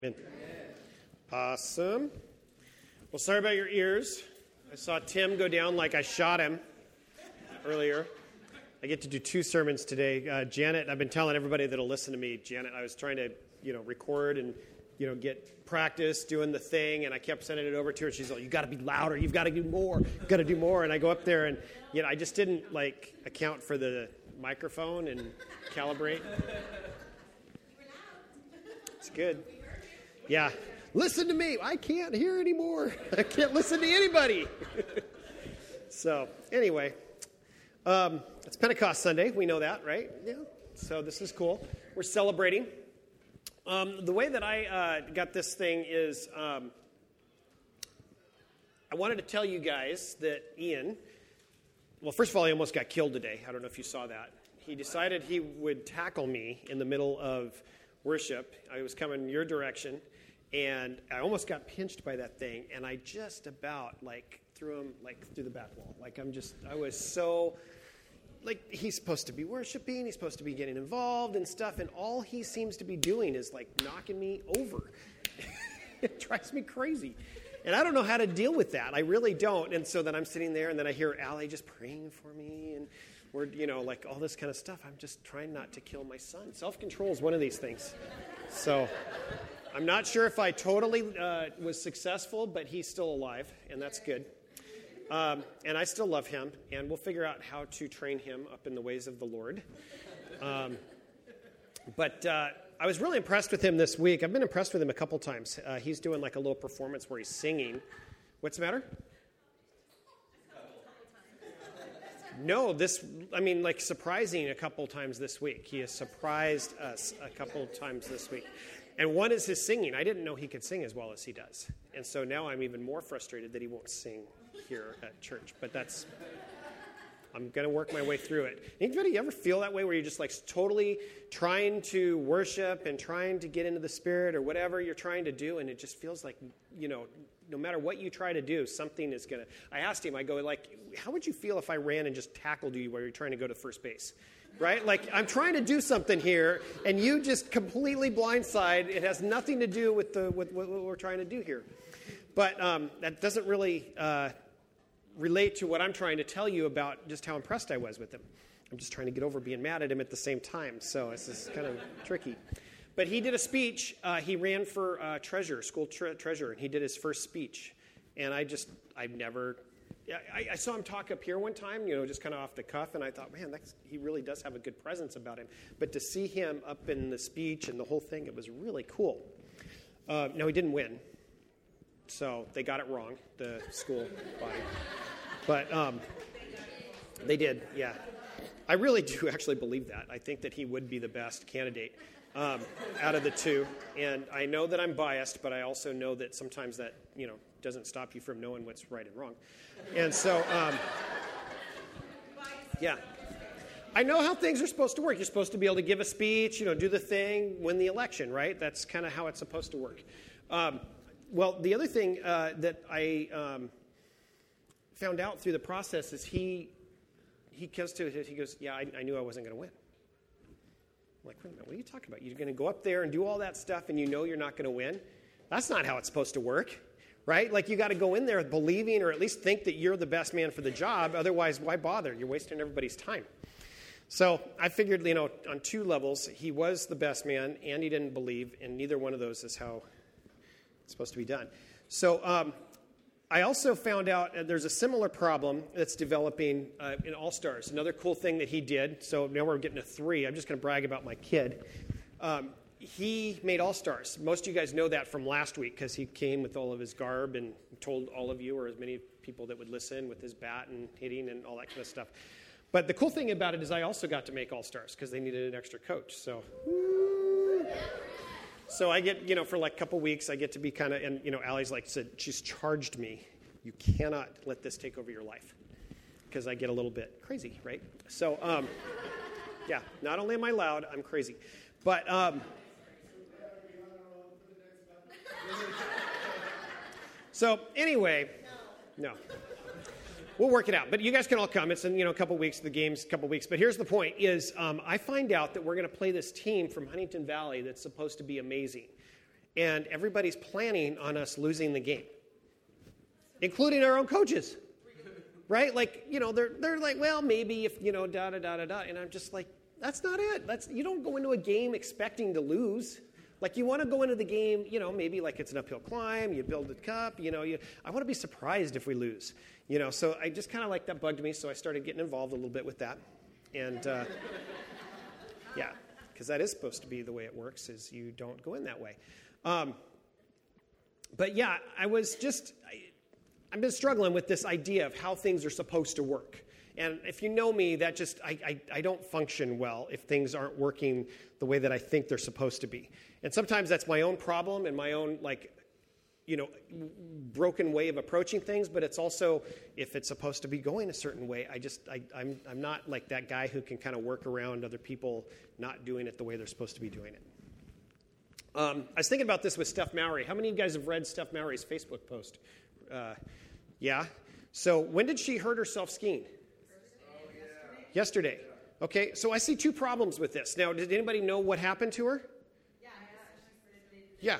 Amen. Awesome. Well, sorry about your ears. I saw Tim go down like I shot him earlier. I get to do 2 sermons today. Janet, I've been telling everybody that'll listen to me, Janet, I was trying to, record and, get practice doing the thing, and I kept sending it over to her. She's like, you got to be louder. You've got to do more. You've got to do more. And I go up there, and, I just didn't, account for the microphone and calibrate. It's good. Yeah. Listen to me. I can't hear anymore. I can't listen to anybody. So, anyway, it's Pentecost Sunday. We know that, right? Yeah. So this is cool. We're celebrating. The way that I got this thing is I wanted to tell you guys that Ian, well, first of all, he almost got killed today. I don't know if you saw that. He decided he would tackle me in the middle of worship. I was coming your direction, and I almost got pinched by that thing, and I just about, threw him, through the back wall. I was so, he's supposed to be worshiping, he's supposed to be getting involved and stuff, and all he seems to be doing is, knocking me over. It drives me crazy. And I don't know how to deal with that. I really don't. And so then I'm sitting there, and then I hear Allie just praying for me, and we're, all this kind of stuff. I'm just trying not to kill my son. Self-control is one of these things. So I'm not sure if I totally was successful, but he's still alive, and that's good. And I still love him, and we'll figure out how to train him up in the ways of the Lord. But I was really impressed with him this week. I've been impressed with him a couple times. He's doing a little performance where he's singing. What's the matter? No, surprising a couple times this week. He has surprised us a couple times this week. And one is his singing. I didn't know he could sing as well as he does. And so now I'm even more frustrated that he won't sing here at church. But I'm going to work my way through it. Anybody ever feel that way where you're just totally trying to worship and trying to get into the Spirit or whatever you're trying to do, and it just feels like, no matter what you try to do, something is going to... I asked him, I go, how would you feel if I ran and just tackled you while you're trying to go to first base? Right? I'm trying to do something here, and you just completely blindside. It has nothing to do with what we're trying to do here. But that doesn't really relate to what I'm trying to tell you about just how impressed I was with him. I'm just trying to get over being mad at him at the same time, so it's just kind of tricky. But he did a speech. He ran for school treasurer, and he did his first speech. And I saw him talk up here one time, just kind of off the cuff, and I thought, man, he really does have a good presence about him. But to see him up in the speech and the whole thing, it was really cool. No, he didn't win. So they got it wrong, the school body. But they did, yeah. I really do actually believe that. I think that he would be the best candidate out of the two. And I know that I'm biased, but I also know that sometimes that, doesn't stop you from knowing what's right and wrong. And so, yeah. I know how things are supposed to work. You're supposed to be able to give a speech, do the thing, win the election, right? That's kind of how it's supposed to work. Well, the other thing that I found out through the process is he goes, yeah, I knew I wasn't going to win. I'm like, wait a minute, what are you talking about? You're going to go up there and do all that stuff and you're not going to win? That's not how it's supposed to work, right? You got to go in there believing or at least think that you're the best man for the job. Otherwise, why bother? You're wasting everybody's time. So I figured, on 2 levels, he was the best man and he didn't believe, and neither one of those is how it's supposed to be done. So I also found out there's a similar problem that's developing in All-Stars. Another cool thing that he did, so now we're getting to 3. I'm just going to brag about my kid. He made All-Stars. Most of you guys know that from last week because he came with all of his garb and told all of you, or as many people that would listen, with his bat and hitting and all that kind of stuff. But the cool thing about it is I also got to make All-Stars because they needed an extra coach. So I get, for a couple weeks, I get to be kind of, and, Allie's said, she's charged me. You cannot let this take over your life because I get a little bit crazy, right? So, yeah, not only am I loud, I'm crazy. But, so anyway, no. We'll work it out. But you guys can all come. It's in, a couple weeks. The game's a couple weeks. But here's the point is I find out that we're going to play this team from Huntington Valley that's supposed to be amazing. and everybody's planning on us losing the game, including our own coaches, right? Like, they're like, well, maybe if, da-da-da-da-da. And I'm just like, that's not it. You don't go into a game expecting to lose. Like, you want to go into the game, maybe like it's an uphill climb, you build it up, I want to be surprised if we lose, So I just kind of like that bugged me, so I started getting involved a little bit with that. And, yeah, because that is supposed to be the way it works, is you don't go in that way. But yeah, I've been struggling with this idea of how things are supposed to work. And if you know me, that just, I don't function well if things aren't working the way that I think they're supposed to be. And sometimes that's my own problem and my own, broken way of approaching things, but it's also, if it's supposed to be going a certain way, I'm not like that guy who can kind of work around other people not doing it the way they're supposed to be doing it. I was thinking about this with Steph Mowry. How many of you guys have read Steph Mowry's Facebook post? Yeah? So when did she hurt herself skiing? Yesterday. Okay, so I see two problems with this. Now, did anybody know what happened to her? Yeah.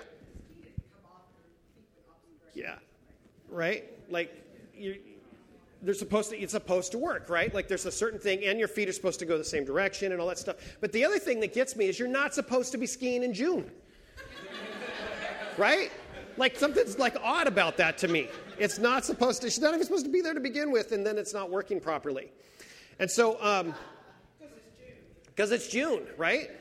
Yeah. Right? Like, it's supposed to work, right? Like, there's a certain thing, and your feet are supposed to go the same direction and all that stuff. But the other thing that gets me is you're not supposed to be skiing in June. Right? Like, something's like odd about that to me. She's not even supposed to be there to begin with, and then it's not working properly. And so, because it's June, right?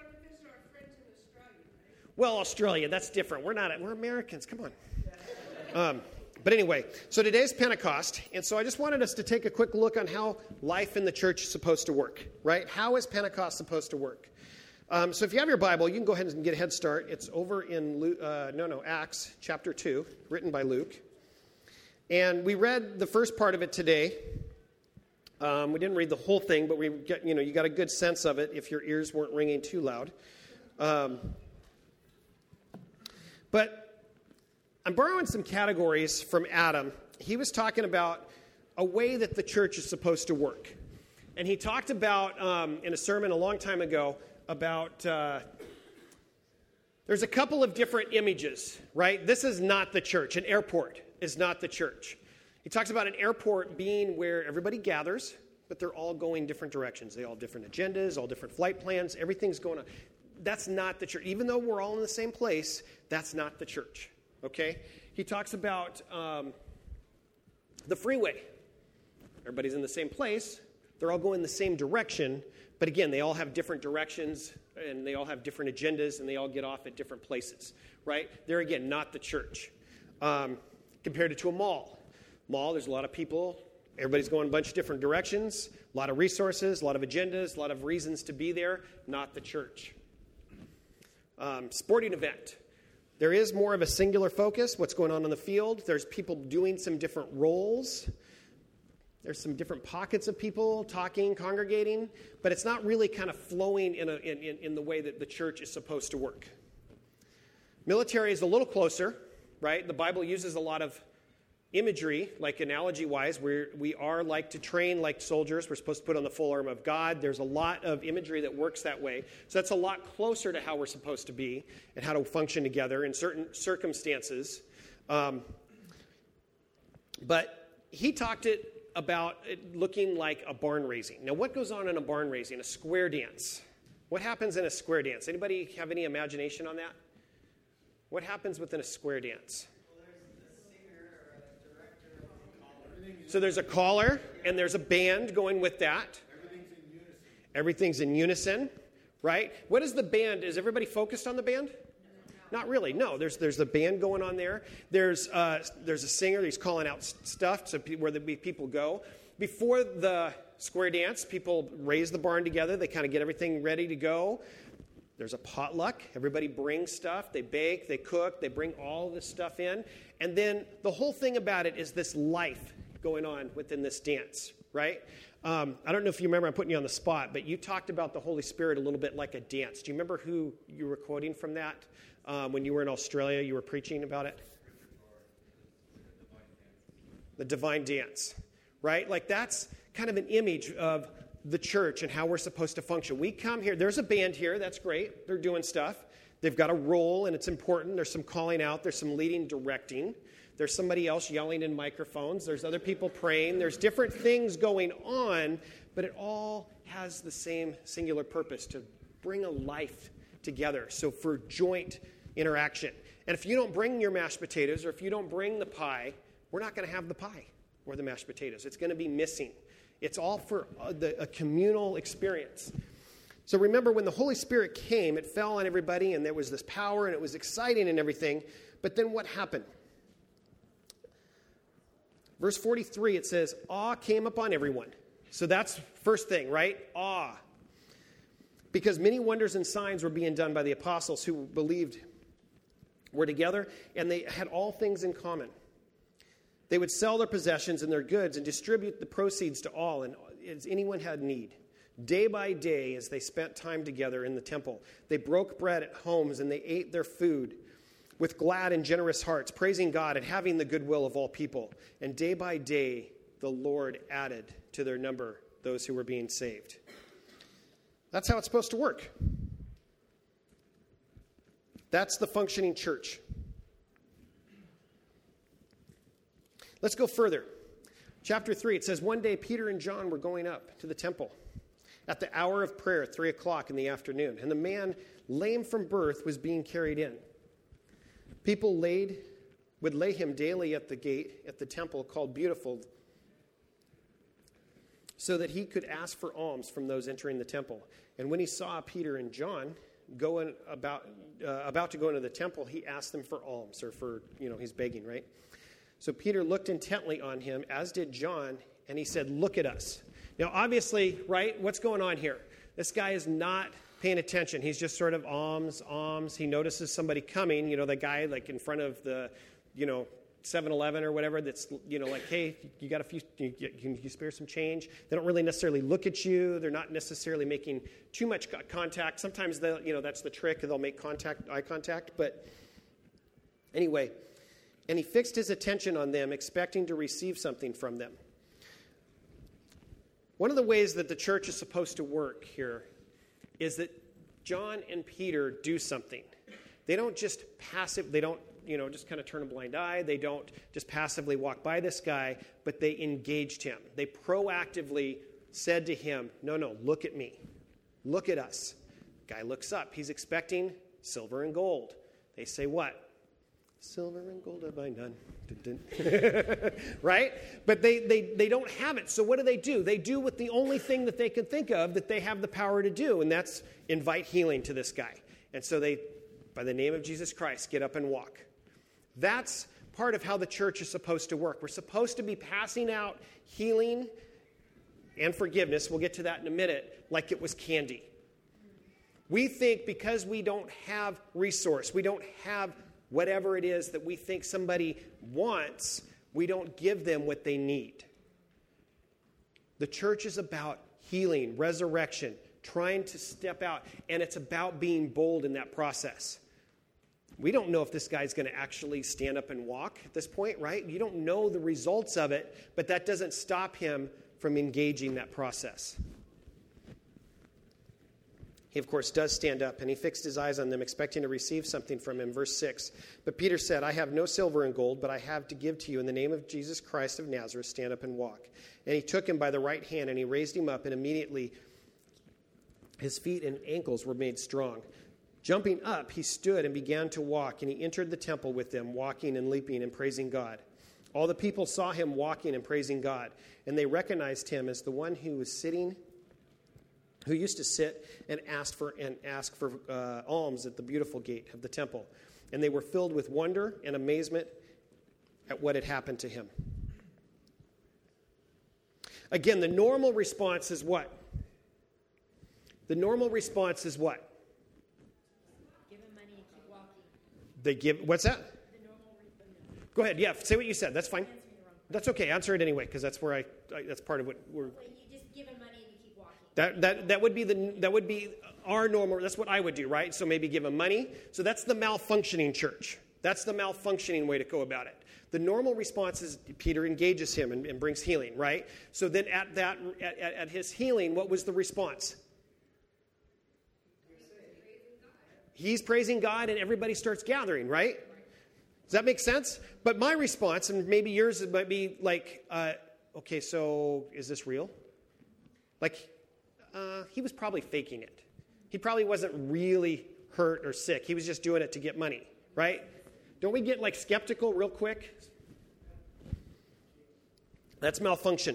Well, Australia, that's different. We're Americans. Come on. But anyway, so today's Pentecost, and so I just wanted us to take a quick look on how life in the church is supposed to work, right? How is Pentecost supposed to work? So if you have your Bible, you can go ahead and get a head start. It's over in Acts chapter 2, written by Luke. And we read the first part of it today. We didn't read the whole thing, but you got a good sense of it if your ears weren't ringing too loud. But I'm borrowing some categories from Adam. He was talking about a way that the church is supposed to work. And he talked about, in a sermon a long time ago, about there's a couple of different images, right? This is not the church. An airport is not the church. He talks about an airport being where everybody gathers, but they're all going different directions. They all have different agendas, all different flight plans. Everything's going on. That's not the church. Even though we're all in the same place, that's not the church, okay? He talks about the freeway. Everybody's in the same place. They're all going the same direction, but again, they all have different directions, and they all have different agendas, and they all get off at different places, right? They're, again, not the church. Compared to a mall. Mall, there's a lot of people. Everybody's going a bunch of different directions, a lot of resources, a lot of agendas, a lot of reasons to be there. Not the church. Sporting event. There is more of a singular focus, what's going on the field. There's people doing some different roles. There's some different pockets of people talking, congregating, but it's not really kind of flowing in the way that the church is supposed to work. Military is a little closer, right? The Bible uses a lot of imagery, like analogy-wise, we are like to train like soldiers. We're supposed to put on the full armor of God. There's a lot of imagery that works that way. So that's a lot closer to how we're supposed to be and how to function together in certain circumstances. But he talked about it looking like a barn raising. Now, what goes on in a barn raising? A square dance. What happens in a square dance? Anybody have any imagination on that? What happens within a square dance? So there's a caller, and there's a band going with that. Everything's in unison, right? What is the band? Is everybody focused on the band? Not really. No, there's the band going on there. There's a singer. He's calling out stuff so where the people go. Before the square dance, people raise the barn together. They kind of get everything ready to go. There's a potluck. Everybody brings stuff. They bake, they cook, they bring all this stuff in. And then the whole thing about it is this life going on within this dance, right? I don't know if you remember, I'm putting you on the spot, but you talked about the Holy Spirit a little bit like a dance. Do you remember who you were quoting from that when you were in Australia? You were preaching about it? The divine dance, right? Like that's kind of an image of the church and how we're supposed to function. We come here. There's a band here. That's great. They're doing stuff. They've got a role, and it's important. There's some calling out. There's some leading, directing. There's somebody else yelling in microphones. There's other people praying. There's different things going on, but it all has the same singular purpose, to bring a life together, so for joint interaction. And if you don't bring your mashed potatoes, or if you don't bring the pie, we're not going to have the pie or the mashed potatoes. It's going to be missing. It's all for a communal experience. So remember, when the Holy Spirit came, it fell on everybody, and there was this power, and it was exciting and everything. But then what happened? Verse 43, it says, awe came upon everyone. So that's first thing, right? Awe. Because many wonders and signs were being done by the apostles who believed were together, and they had all things in common. They would sell their possessions and their goods and distribute the proceeds to all, and as anyone had need. Day by day, as they spent time together in the temple, they broke bread at homes, and they ate their food with glad and generous hearts, praising God and having the goodwill of all people. And day by day, the Lord added to their number those who were being saved. That's how it's supposed to work. That's the functioning church. Let's go further. Chapter 3, it says, one day Peter and John were going up to the temple at the hour of prayer, 3 o'clock in the afternoon, and the man lame from birth was being carried in. People would lay him daily at the gate at the temple called Beautiful, so that he could ask for alms from those entering the temple. And when he saw Peter and John about to go into the temple, he asked them for alms, or for, he's begging, right? So Peter looked intently on him, as did John, and he said, look at us. Now, obviously, right, what's going on here? This guy is not paying attention. He's just sort of alms. He notices somebody coming, the guy like in front of the, 7-Eleven or whatever, that's, like, hey, you got a few, can you spare some change? They don't really necessarily look at you. They're not necessarily making too much contact. Sometimes that's the trick. They'll make eye contact. But anyway, and he fixed his attention on them, expecting to receive something from them. One of the ways that the church is supposed to work here is that John and Peter do something. They don't just just kind of turn a blind eye. They don't just passively walk by this guy, but they engaged him. They proactively said to him, no, look at me. Look at us. Guy looks up. He's expecting silver and gold. They say what? Silver and gold have I none. Right? But they don't have it. So what do? They do what the only thing that they can think of that they have the power to do, and that's invite healing to this guy. And so they, by the name of Jesus Christ, get up and walk. That's part of how the church is supposed to work. We're supposed to be passing out healing and forgiveness. We'll get to that in a minute, like it was candy. We think because we don't have resource, we don't have whatever it is that we think somebody wants, we don't give them what they need. The church is about healing, resurrection, trying to step out, and it's about being bold in that process. We don't know if this guy's going to actually stand up and walk at this point, right? You don't know the results of it, but that doesn't stop him from engaging that process. He, of course, does stand up, and he fixed his eyes on them, expecting to receive something from him. Verse 6, but Peter said, I have no silver and gold, but I have to give to you. In the name of Jesus Christ of Nazareth, stand up and walk. And he took him by the right hand, and he raised him up, and immediately his feet and ankles were made strong. Jumping up, he stood and began to walk, and he entered the temple with them, walking and leaping and praising God. All the people saw him walking and praising God, and they recognized him as the one who used to sit and ask for alms at the beautiful gate of the temple. And they were filled with wonder and amazement at what had happened to him. Again, the normal response is what? The normal response is what? Give him money and keep walking. They give, what's that? Go ahead, yeah, say what you said, that's fine. That's okay, answer it anyway, because that's where that's part of what we're... Well, you just give him money and you keep walking. That would be our normal, that's what I would do, right? So maybe give him money. So that's the malfunctioning church. That's the malfunctioning way to go about it. The normal response is Peter engages him and brings healing, right? So then at his healing, what was the response? He's praising God and everybody starts gathering, right? Does that make sense? But my response, and maybe yours might be like, okay, so is this real? Like, he was probably faking it. He probably wasn't really hurt or sick. He was just doing it to get money, right? Don't we get like skeptical real quick? That's malfunction.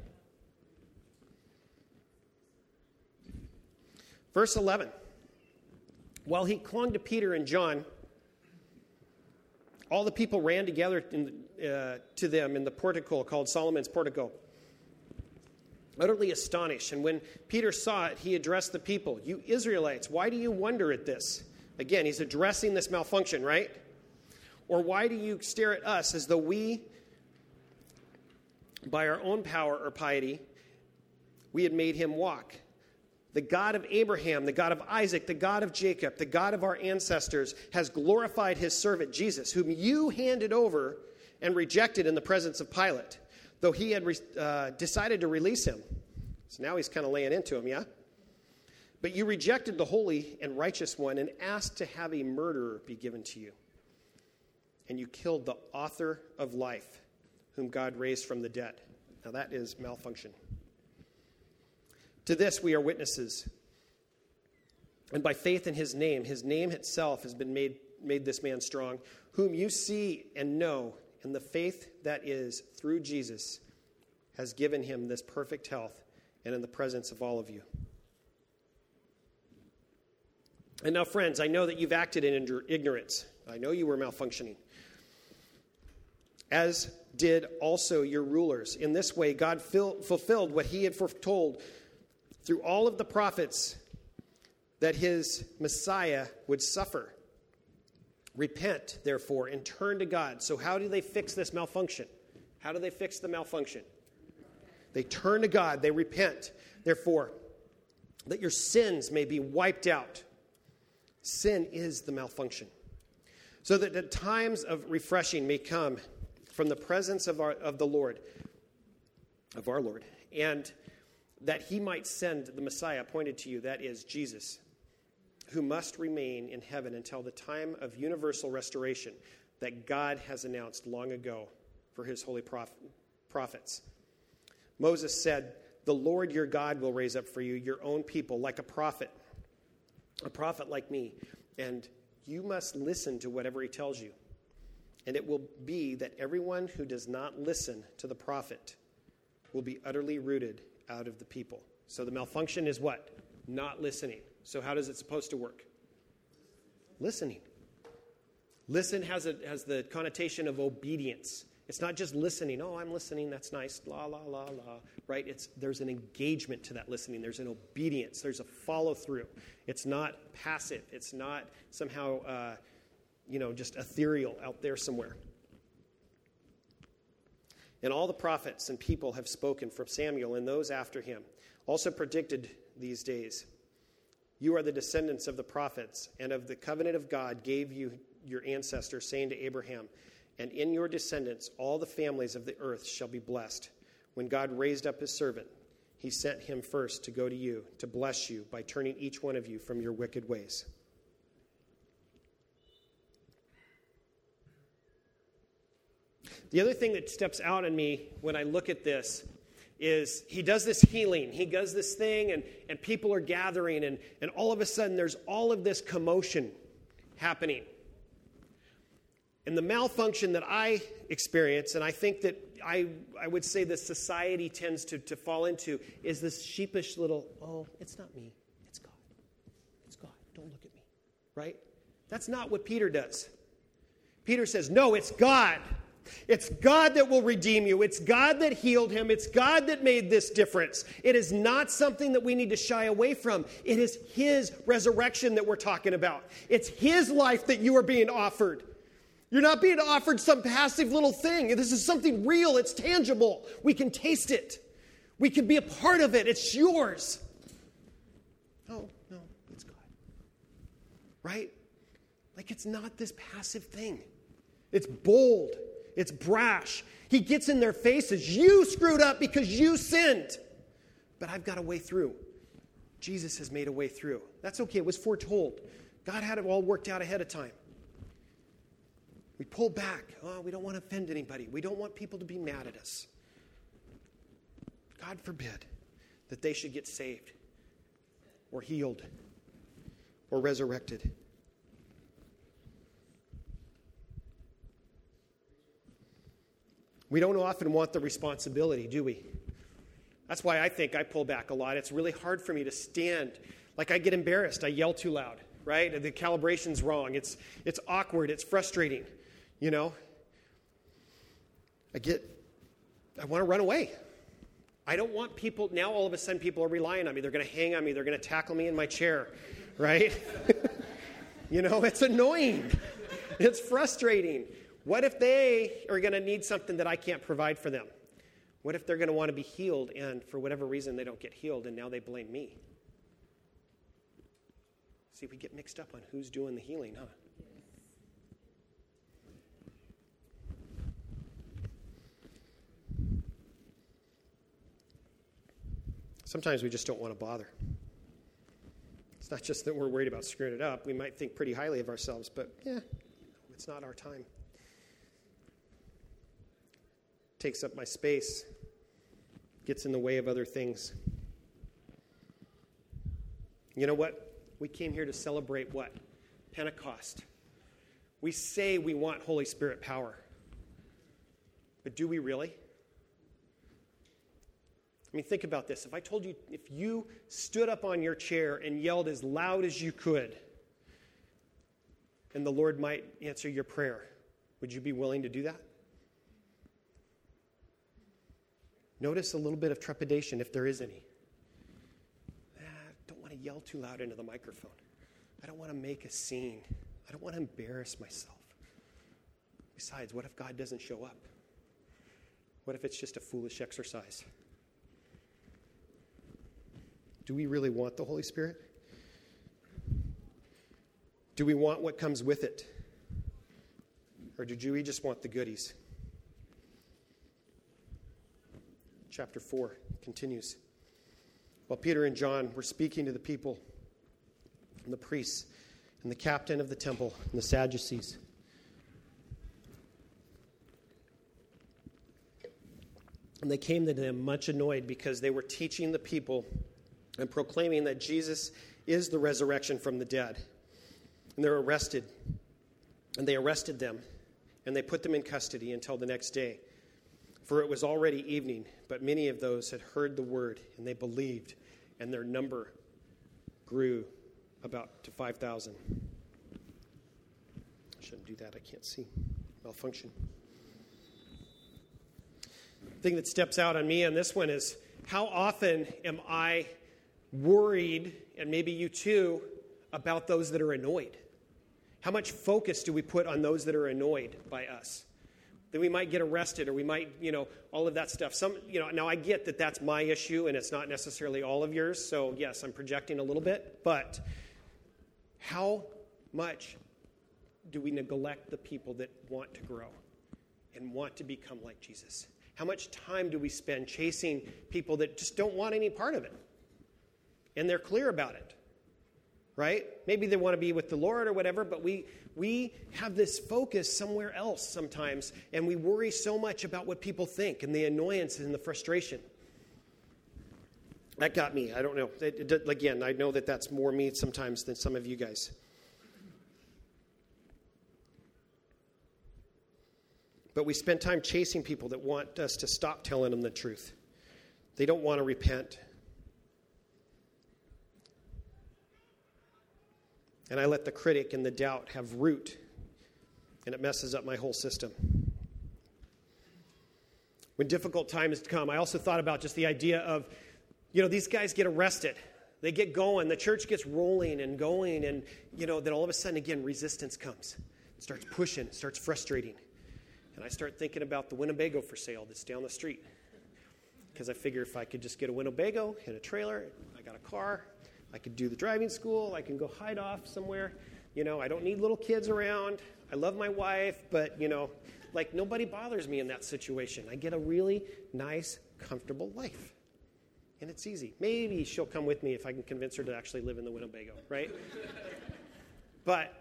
Verse 11. While he clung to Peter and John, all the people ran together to them in the portico called Solomon's portico, utterly astonished. And when Peter saw it, he addressed the people. You Israelites, why do you wonder at this? Again, he's addressing this malfunction, right? Or why do you stare at us as though we, by our own power or piety, we had made him walk? The God of Abraham, the God of Isaac, the God of Jacob, the God of our ancestors has glorified his servant Jesus, whom you handed over and rejected in the presence of Pilate, though he had decided to release him. So now he's kind of laying into him, yeah? But you rejected the holy and righteous one and asked to have a murderer be given to you. And you killed the author of life, whom God raised from the dead. Now that is malfunction. To this we are witnesses. And by faith in his name itself has been made this man strong, whom you see and know, and the faith that is through Jesus has given him this perfect health and in the presence of all of you. And now, friends, I know that you've acted in ignorance. I know you were malfunctioning, as did also your rulers. In this way, God fulfilled what he had foretold through all of the prophets, that his Messiah would suffer. Repent, therefore, and turn to God. So how do they fix this malfunction? How do they fix the malfunction? They turn to God. They repent, therefore, that your sins may be wiped out. Sin is the malfunction. So that the times of refreshing may come from the presence of our Lord, and that he might send the Messiah appointed to you, that is Jesus, who must remain in heaven until the time of universal restoration that God has announced long ago for his holy prophets. Moses said, the Lord your God will raise up for you your own people like a prophet like me, and you must listen to whatever he tells you. And it will be that everyone who does not listen to the prophet will be utterly rooted out of the people. So the malfunction is what? Not listening. So how does it supposed to work? Listening. Listen has the connotation of obedience. It's not just listening. Oh, I'm listening. That's nice. La, la, la, la. Right? There's an engagement to that listening. There's an obedience. There's a follow through. It's not passive. It's not somehow, just ethereal out there somewhere. And all the prophets and people have spoken from Samuel and those after him, also predicted these days. You are the descendants of the prophets, and of the covenant of God gave you your ancestors, saying to Abraham, and in your descendants all the families of the earth shall be blessed. When God raised up his servant, he sent him first to go to you, to bless you by turning each one of you from your wicked ways. The other thing that steps out on me when I look at this is he does this healing. He does this thing, and people are gathering, and all of a sudden there's all of this commotion happening. And the malfunction that I experience, and I think that I would say that society tends to fall into, is this sheepish little, oh, it's not me, it's God. It's God, don't look at me, right? That's not what Peter does. Peter says, no, it's God. It's God that will redeem you. It's God that healed him. It's God that made this difference. It is not something that we need to shy away from. It is his resurrection that we're talking about. It's his life that you are being offered. You're not being offered some passive little thing. This is something real. It's tangible. We can taste it. We can be a part of it. It's yours. Oh, no, it's God. Right? Like it's not this passive thing. It's bold. It's brash. He gets in their faces. You screwed up because you sinned. But I've got a way through. Jesus has made a way through. That's okay. It was foretold. God had it all worked out ahead of time. We pull back. Oh, we don't want to offend anybody. We don't want people to be mad at us. God forbid that they should get saved or healed or resurrected. We don't often want the responsibility, do we? That's why I think I pull back a lot. It's really hard for me to stand. Like I get embarrassed. I yell too loud, right? The calibration's wrong. It's awkward. It's frustrating, you know? I want to run away. I don't want people, now all of a sudden people are relying on me. They're going to hang on me. They're going to tackle me in my chair, right? You know, it's annoying. It's frustrating. What if they are going to need something that I can't provide for them? What if they're going to want to be healed and for whatever reason they don't get healed and now they blame me? See, we get mixed up on who's doing the healing, huh? Sometimes we just don't want to bother. It's not just that we're worried about screwing it up. We might think pretty highly of ourselves, but it's not our time. Takes up my space, gets in the way of other things. You know what? We came here to celebrate what? Pentecost. We say we want Holy Spirit power. But do we really? I mean, think about this. If I told you, if you stood up on your chair and yelled as loud as you could, and the Lord might answer your prayer, would you be willing to do that? Notice a little bit of trepidation, if there is any. I don't want to yell too loud into the microphone. I don't want to make a scene. I don't want to embarrass myself. Besides, what if God doesn't show up? What if it's just a foolish exercise? Do we really want the Holy Spirit? Do we want what comes with it? Or do we just want the goodies? Chapter 4 continues. While Peter and John were speaking to the people and the priests and the captain of the temple and the Sadducees, and they came to them much annoyed because they were teaching the people and proclaiming that Jesus is the resurrection from the dead. And they're arrested. And they arrested them, and they put them in custody until the next day. For it was already evening, but many of those had heard the word, and they believed, and their number grew about to 5,000. I shouldn't do that. I can't see. Malfunction. The thing that steps out on me on this one is, how often am I worried, and maybe you too, about those that are annoyed? How much focus do we put on those that are annoyed by us? That we might get arrested, or we might, all of that stuff. Now I get that that's my issue, and it's not necessarily all of yours, so yes, I'm projecting a little bit, but how much do we neglect the people that want to grow and want to become like Jesus? How much time do we spend chasing people that just don't want any part of it? And they're clear about it, right? Maybe they want to be with the Lord or whatever, but we have this focus somewhere else sometimes, and we worry so much about what people think and the annoyance and the frustration. That got me. I don't know. Again, I know that that's more me sometimes than some of you guys. But we spend time chasing people that want us to stop telling them the truth. They don't want to repent. And I let the critic and the doubt have root, and it messes up my whole system. When difficult times come, I also thought about just the idea of, these guys get arrested. They get going. The church gets rolling and going, and, then all of a sudden, again, resistance comes. It starts pushing, it starts frustrating. And I start thinking about the Winnebago for sale that's down the street. Because I figure if I could just get a Winnebago and a trailer, I got a car, I could do the driving school. I can go hide off somewhere. I don't need little kids around. I love my wife, but, nobody bothers me in that situation. I get a really nice, comfortable life. And it's easy. Maybe she'll come with me if I can convince her to actually live in the Winnebago, right? But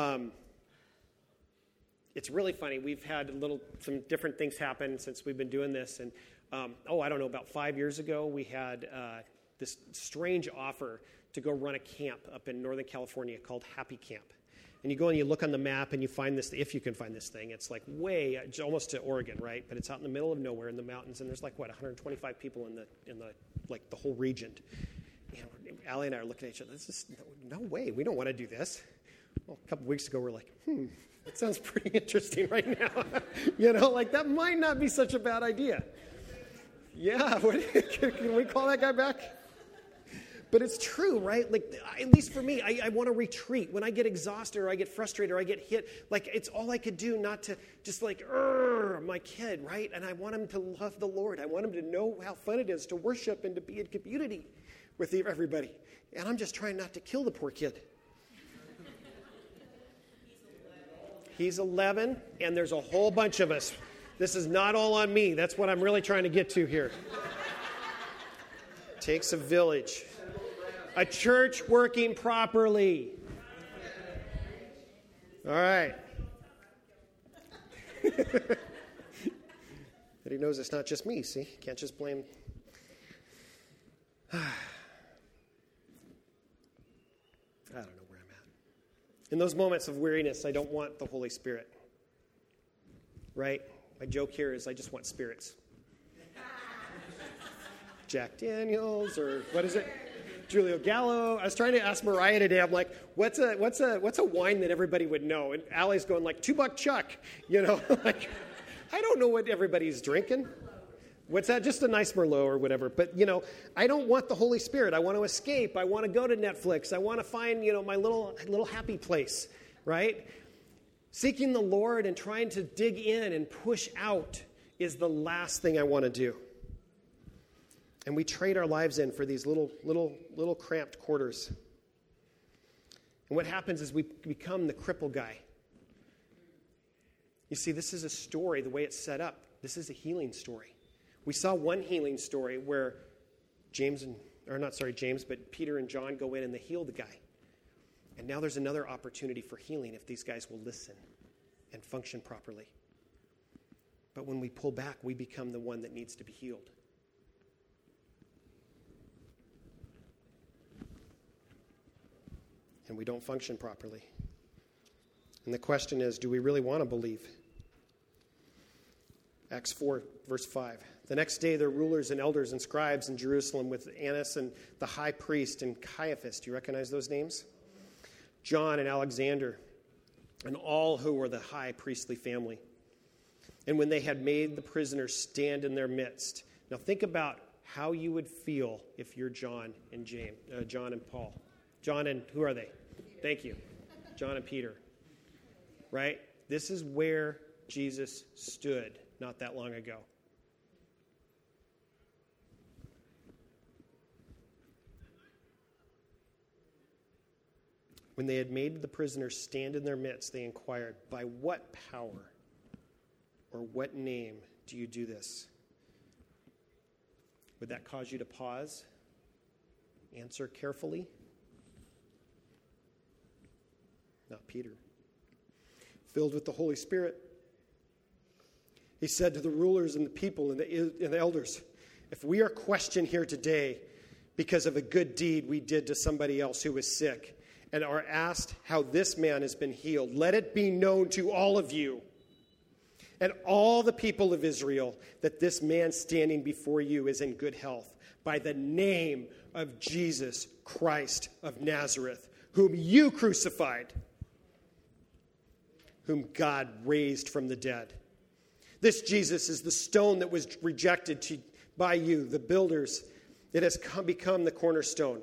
it's really funny. We've had some different things happen since we've been doing this. And, I don't know, about 5 years ago, we had this strange offer to go run a camp up in Northern California called Happy Camp. And you go and you look on the map and you find this, if you can find this thing, it's like it's almost to Oregon, right? But it's out in the middle of nowhere in the mountains, and there's 125 people in the whole region. And Allie and I are looking at each other. This is no way. We don't want to do this. Well, a couple weeks ago, we're like, that sounds pretty interesting right now. That might not be such a bad idea. Yeah, can we call that guy back? But it's true, right? At least for me, I want to retreat. When I get exhausted or I get frustrated or I get hit, it's all I could do not to just my kid, right? And I want him to love the Lord. I want him to know how fun it is to worship and to be in community with everybody. And I'm just trying not to kill the poor kid. He's 11, and there's a whole bunch of us. This is not all on me. That's what I'm really trying to get to here. Takes a village. A church working properly. All right. But he knows it's not just me, see? Can't just blame. I don't know where I'm at. In those moments of weariness, I don't want the Holy Spirit. Right? My joke here is I just want spirits. Jack Daniels, or what is it? Julio Gallo. I was trying to ask Mariah today. I'm like, what's a wine that everybody would know? And Allie's going $2 Chuck. I don't know what everybody's drinking. What's that? Just a nice Merlot or whatever. But I don't want the Holy Spirit. I want to escape. I want to go to Netflix. I want to find my little happy place, right? Seeking the Lord and trying to dig in and push out is the last thing I want to do. And we trade our lives in for these little cramped quarters. And what happens is we become the cripple guy. You see, this is a story, the way it's set up. This is a healing story. We saw one healing story where Peter and John go in and they heal the guy. And now there's another opportunity for healing if these guys will listen and function properly. But when we pull back, we become the one that needs to be healed. And we don't function properly. And the question is, do we really want to believe? Acts 4, verse 5. The next day, the rulers and elders and scribes in Jerusalem with Annas and the high priest and Caiaphas. Do you recognize those names? John and Alexander and all who were the high priestly family. And when they had made the prisoners stand in their midst. Now think about how you would feel if you're John and Paul. John and, who are they? Thank you. John and Peter. Right? This is where Jesus stood not that long ago. When they had made the prisoners stand in their midst, they inquired, by what power or what name do you do this? Would that cause you to pause? Answer carefully? Not Peter. Filled with the Holy Spirit, he said to the rulers and the people and the elders, if we are questioned here today because of a good deed we did to somebody else who was sick and are asked how this man has been healed, let it be known to all of you and all the people of Israel that this man standing before you is in good health by the name of Jesus Christ of Nazareth, whom you crucified, whom God raised from the dead. This Jesus is the stone that was rejected by you, the builders. It has become the cornerstone.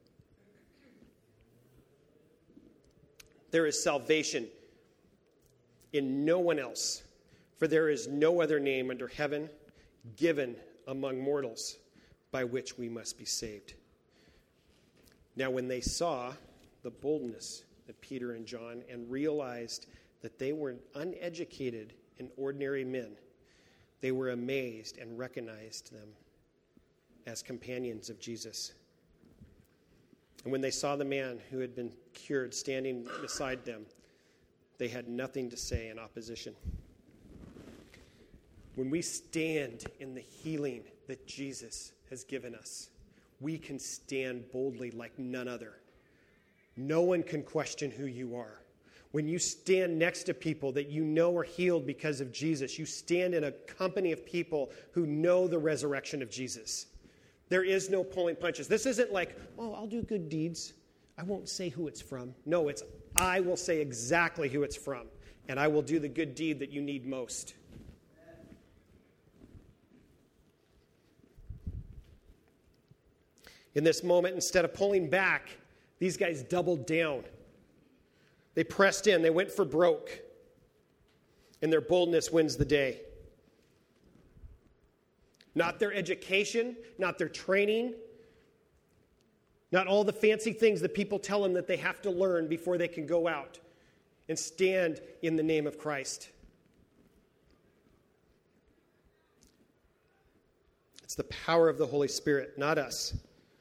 There is salvation in no one else, for there is no other name under heaven given among mortals by which we must be saved. Now, when they saw the boldness of Peter and John and realized that they were uneducated and ordinary men, they were amazed and recognized them as companions of Jesus. And when they saw the man who had been cured standing beside them, they had nothing to say in opposition. When we stand in the healing that Jesus has given us, we can stand boldly like none other. No one can question who you are. When you stand next to people that you know are healed because of Jesus, you stand in a company of people who know the resurrection of Jesus. There is no pulling punches. This isn't like, oh, I'll do good deeds. I won't say who it's from. No, it's I will say exactly who it's from, and I will do the good deed that you need most. In this moment, instead of pulling back, these guys doubled down. They pressed in. They went for broke. And their boldness wins the day. Not their education, not their training, not all the fancy things that people tell them that they have to learn before they can go out and stand in the name of Christ. It's the power of the Holy Spirit, not us.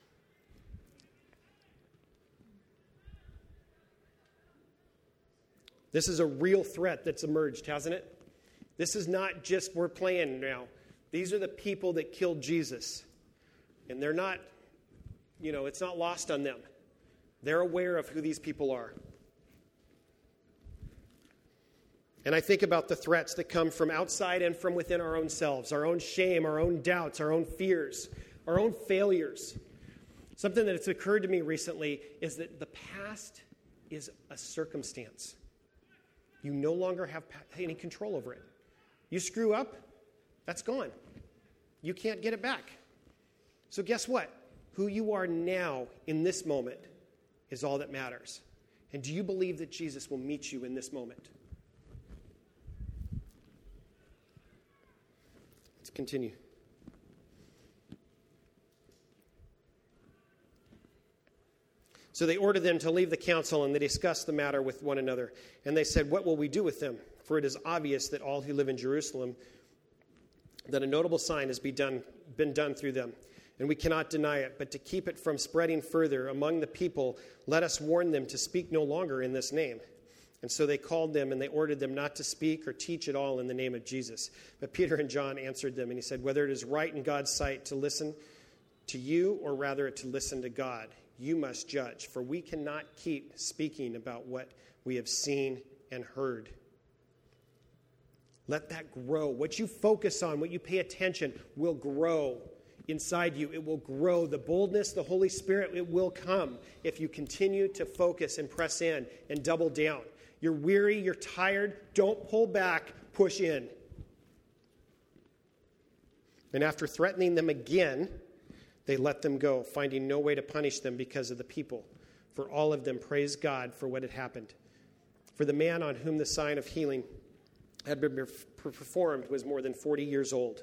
This is a real threat that's emerged, hasn't it? This is not just we're playing now. These are the people that killed Jesus. And they're not, it's not lost on them. They're aware of who these people are. And I think about the threats that come from outside and from within our own selves, our own shame, our own doubts, our own fears, our own failures. Something that has occurred to me recently is that the past is a circumstance. You no longer have any control over it. You screw up, that's gone. You can't get it back. So guess what? Who you are now in this moment is all that matters. And do you believe that Jesus will meet you in this moment? Let's continue. So they ordered them to leave the council, and they discussed the matter with one another. And they said, "What will we do with them? For it is obvious that all who live in Jerusalem, that a notable sign has been done through them. And we cannot deny it. But to keep it from spreading further among the people, let us warn them to speak no longer in this name." And so they called them, and they ordered them not to speak or teach at all in the name of Jesus. But Peter and John answered them, and he said, "Whether it is right in God's sight to listen to you, or rather to listen to God, you must judge, for we cannot keep speaking about what we have seen and heard." Let that grow. What you focus on, what you pay attention, will grow inside you. It will grow. The boldness, the Holy Spirit, it will come if you continue to focus and press in and double down. You're weary, you're tired, don't pull back, push in. And after threatening them again, they let them go, finding no way to punish them because of the people. For all of them praised God for what had happened. For the man on whom the sign of healing had been performed was more than 40 years old.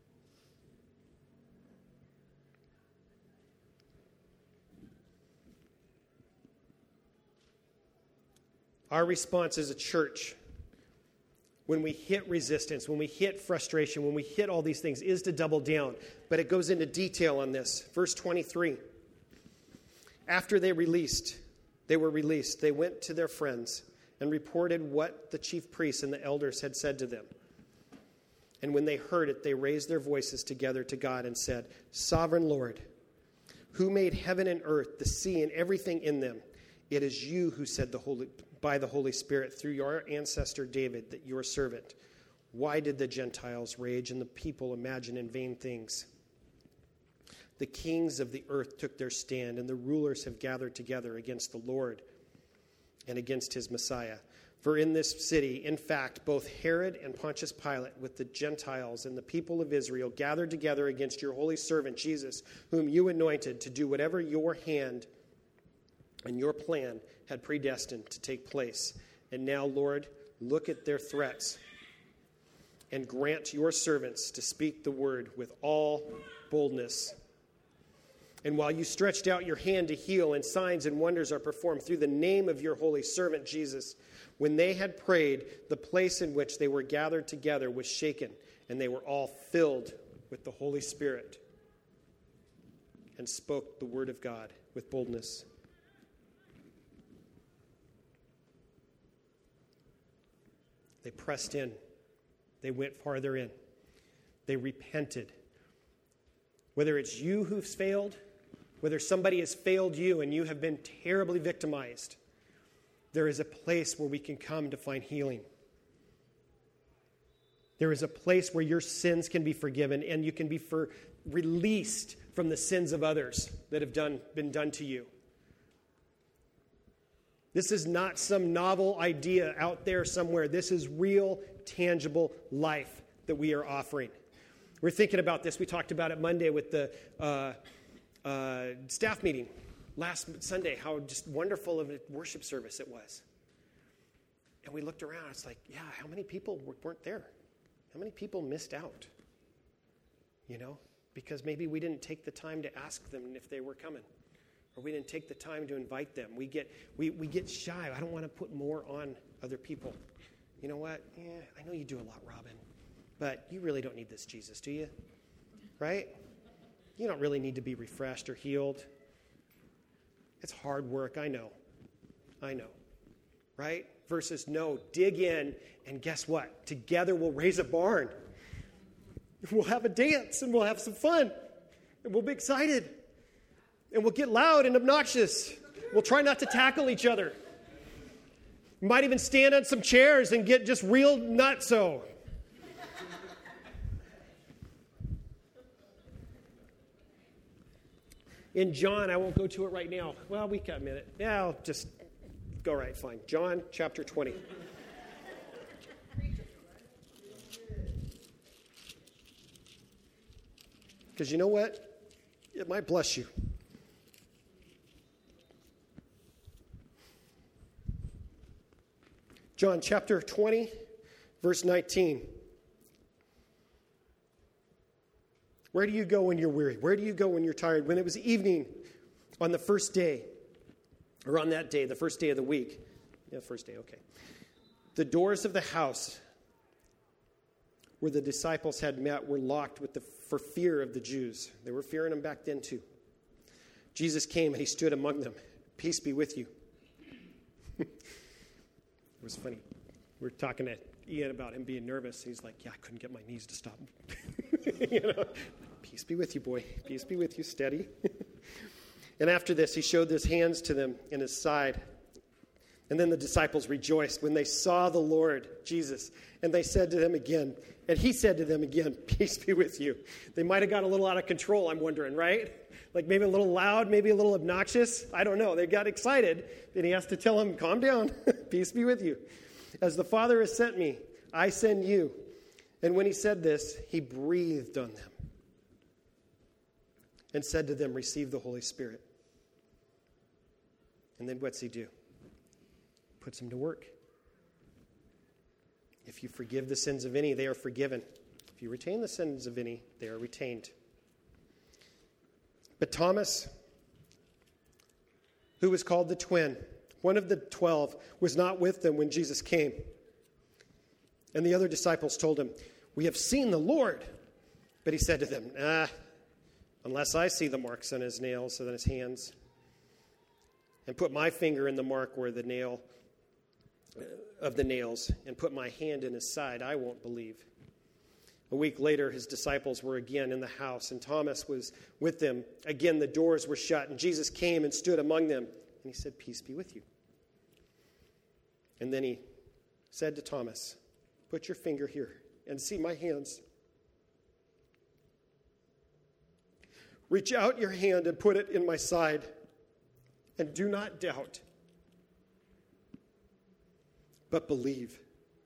Our response as a church, when we hit resistance, when we hit frustration, when we hit all these things, is to double down. But it goes into detail on this. Verse 23. After they were released, they went to their friends and reported what the chief priests and the elders had said to them. And when they heard it, they raised their voices together to God and said, "Sovereign Lord, who made heaven and earth, the sea, and everything in them, it is you who said by the Holy Spirit through your ancestor David that your servant, why did the Gentiles rage and the people imagine in vain things? The kings of the earth took their stand, and the rulers have gathered together against the Lord and against his Messiah. For in this city, in fact, both Herod and Pontius Pilate with the Gentiles and the people of Israel gathered together against your holy servant Jesus, whom you anointed to do whatever your hand and your plan had predestined to take place. And now, Lord, look at their threats and grant your servants to speak the word with all boldness. And while you stretched out your hand to heal, and signs and wonders are performed through the name of your holy servant Jesus, when they had prayed, the place in which they were gathered together was shaken, and they were all filled with the Holy Spirit and spoke the word of God with boldness. They pressed in. They went farther in. They repented. Whether it's you who's failed, whether somebody has failed you and you have been terribly victimized, there is a place where we can come to find healing. There is a place where your sins can be forgiven and you can be released from the sins of others that have been done to you. This is not some novel idea out there somewhere. This is real, tangible life that we are offering. We're thinking about this. We talked about it Monday with the staff meeting last Sunday, how just wonderful of a worship service it was. And we looked around. It's like, yeah, how many people weren't there? How many people missed out? You know, because maybe we didn't take the time to ask them if they were coming. Or we didn't take the time to invite them. We get shy. I don't want to put more on other people. You know what? Yeah, I know you do a lot, Robin. But you really don't need this Jesus, do you? Right? You don't really need to be refreshed or healed. It's hard work, I know. Right? Versus no, dig in, and guess what? Together we'll raise a barn. We'll have a dance, and we'll have some fun. And we'll be excited. And we'll get loud and obnoxious. We'll try not to tackle each other. We might even stand on some chairs and get just real nutso. In John, I won't go to it right now. Well, we got a minute. Yeah, I'll just go right, fine. John chapter 20. Because you know what? It might bless you. John chapter 20, verse 19. Where do you go when you're weary? Where do you go when you're tired? When it was evening on the first day, or on that day, the first day of the week. Yeah, first day, okay. The doors of the house where the disciples had met were locked for fear of the Jews. They were fearing them back then too. Jesus came and he stood among them. Peace be with you. It was funny. We were talking to Ian about him being nervous. He's like, yeah, I couldn't get my knees to stop. You know, peace be with you, boy. Peace be with you. Steady. And after this, he showed his hands to them and his side. And then the disciples rejoiced when they saw the Lord, Jesus. And they said to them again, and he said to them again, peace be with you. They might have got a little out of control, I'm wondering, right? Like maybe a little loud, maybe a little obnoxious. I don't know. They got excited. And he has to tell them, calm down. Peace be with you. As the Father has sent me, I send you. And when he said this, he breathed on them and said to them, receive the Holy Spirit. And then what's he do? Puts them to work. If you forgive the sins of any, they are forgiven. If you retain the sins of any, they are retained. But Thomas, who was called the twin, one of the 12, was not with them when Jesus came. And the other disciples told him, we have seen the Lord. But he said to them, unless I see the marks on his nails and on his hands, and put my finger in the mark where the nail of the nails, and put my hand in his side, I won't believe. A week later, his disciples were again in the house, and Thomas was with them. Again, the doors were shut, and Jesus came and stood among them. And he said, peace be with you. And then he said to Thomas, put your finger here and see my hands. Reach out your hand and put it in my side, and do not doubt, but believe.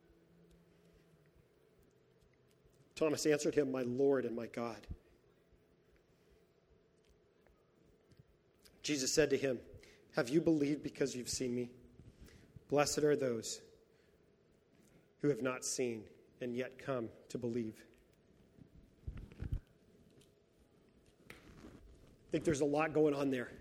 Thomas answered him, my Lord and my God. Jesus said to him, have you believed because you've seen me? Blessed are those who have not seen and yet come to believe. I think there's a lot going on there.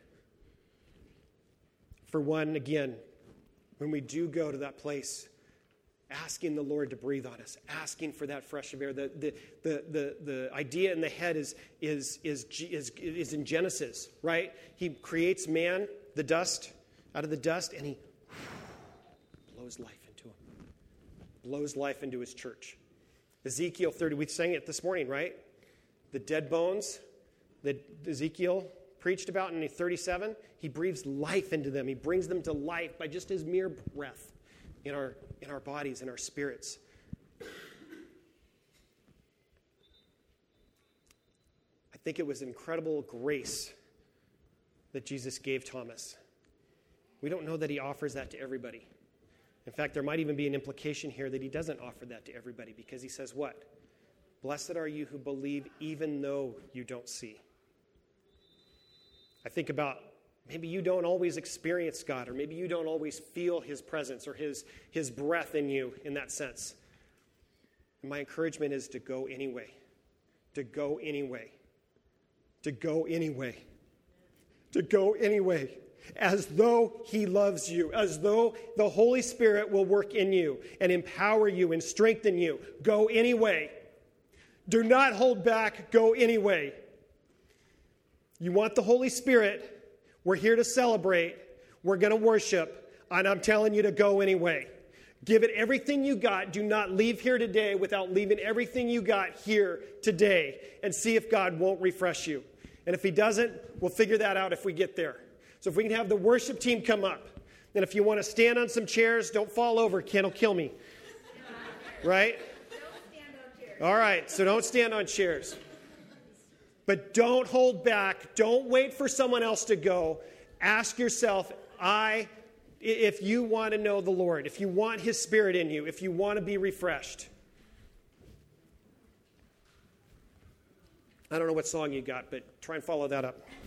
For one, again, when we do go to that place, asking the Lord to breathe on us, asking for that fresh air. The idea in the head is in Genesis, right? He creates man, out of the dust, and he blows life into him. blows life into his church. Ezekiel 30, we sang it this morning, right? The dead bones that Ezekiel preached about in 37, he breathes life into them. He brings them to life by just his mere breath in our bodies, in our spirits. I think it was incredible grace that Jesus gave Thomas. We don't know that he offers that to everybody. In fact, there might even be an implication here that he doesn't offer that to everybody, because he says what? Blessed are you who believe even though you don't see. I think about maybe you don't always experience God, or maybe you don't always feel his presence or his breath in you in that sense. And my encouragement is to go anyway. To go anyway. To go anyway. To go anyway. As though he loves you, as though the Holy Spirit will work in you and empower you and strengthen you. Go anyway. Do not hold back. Go anyway. You want the Holy Spirit? We're here to celebrate. We're going to worship. And I'm telling you to go anyway. Give it everything you got. Do not leave here today without leaving everything you got here today. And see if God won't refresh you. And if he doesn't, we'll figure that out if we get there. So if we can have the worship team come up. And if you want to stand on some chairs, don't fall over. Ken will kill me. Right? Don't stand on chairs. All right, so don't stand on chairs. But don't hold back. Don't wait for someone else to go. Ask yourself, if you want to know the Lord, if you want his Spirit in you, if you want to be refreshed. I don't know what song you got, but try and follow that up.